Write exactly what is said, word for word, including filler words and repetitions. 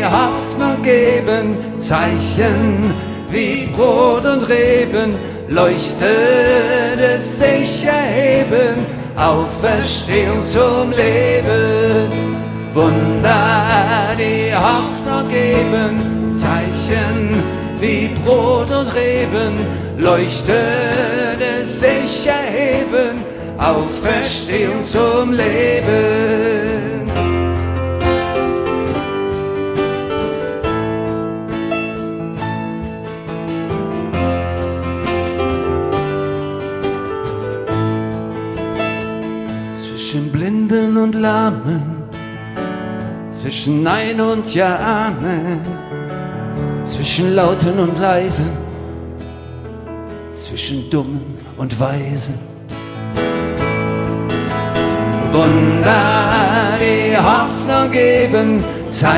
Hoffnung geben, Zeichen wie Brot und Reben, Leuchte des sich erheben, Auferstehung zum Leben. Wunder, die Hoffnung geben, Zeichen wie Brot und Reben, Leuchte des sich erheben, Auferstehung zum Leben. Zwischen Blinden und Lahmen, zwischen Nein und Ja, Amen, zwischen Lauten und Leisen, zwischen Dummen und Weisen. Wunder, die Hoffnung geben, Zeichen